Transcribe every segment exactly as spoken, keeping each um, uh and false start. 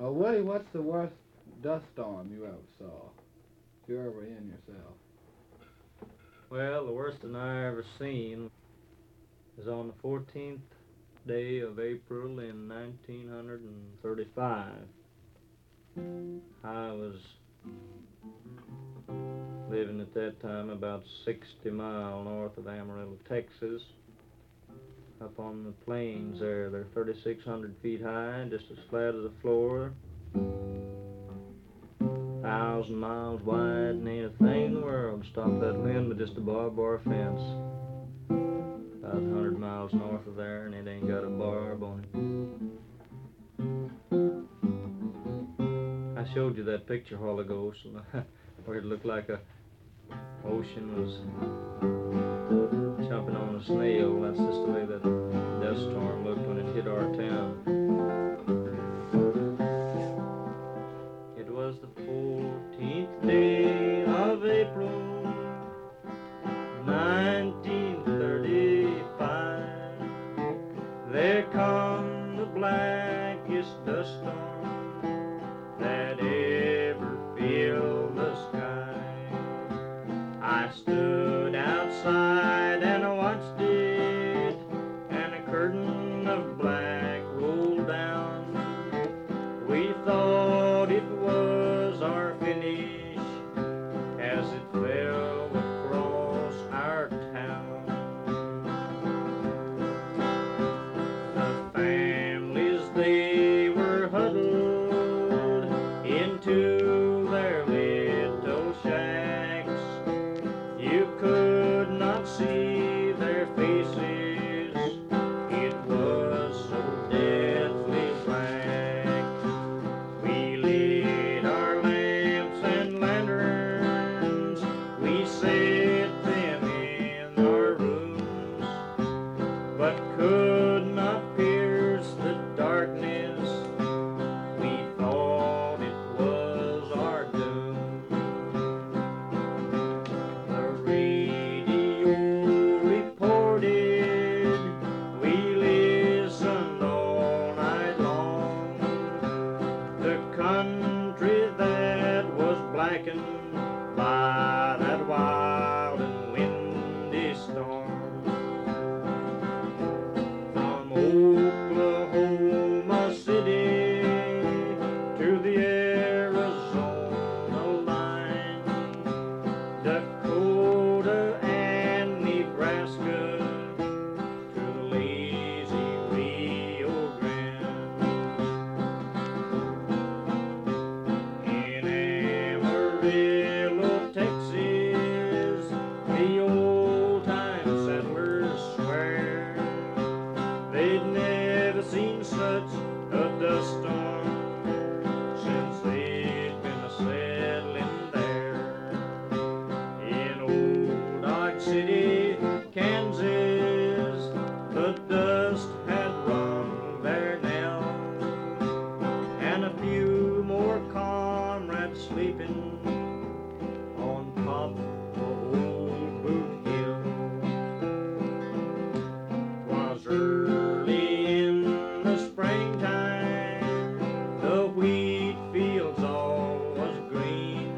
Oh, Woody, what's the worst dust storm you ever saw? If you're ever in yourself. Well, the worst one I ever seen is on the fourteenth day of April in nineteen thirty-five. I was living at that time about sixty miles north of Amarillo, Texas, up on the plains there. They're thirty-six hundred feet high, just as flat as a floor, thousand miles wide, and ain't a thing in the world to stop that wind but just a barbed wire fence. About one hundred miles north of there, and it ain't got a barb on it. I showed you that picture a while ago, so where it looked like a ocean was jumping on a snail. That's just the way that dust storm looked when it hit our town. It was the fourteenth day of April, nineteen thirty-five. There come the blackest dust storm that ever filled the sky. I stood outside and I watched it, and a curtain of black rolled down. We thought it was our finish as it fell across our town. The families, they were huddled into their little shacks. You could not see their faces, it was so deathly black. We lit our lamps and lanterns, we set them in our rooms, but could not pierce the darkness. We thought it was our doom. The radio reported, we listened all night long. The country that was blackened by that wild and windy storm. From Oklahoma City to the Arizona line, Dakota and Nebraska to the lazy Rio Grande. In Amarillo, Texas, the old-time settlers swear they'd never seen such a dust storm since they'd been a-settling there. In old Dodge City, Kansas, the dust had rung their knell, and a few more comrades sleeping on top of old Boot Hill. 'Twas early in the springtime, the wheat fields all was green,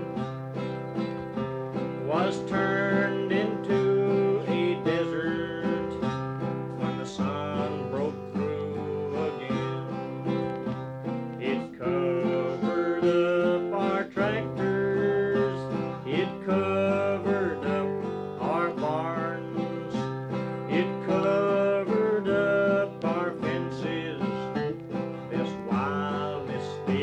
was turned into a desert when the sun broke through again. It covered up our tractors, it covered up our barns, it covered up our fences. This wildness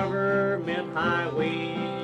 government highway.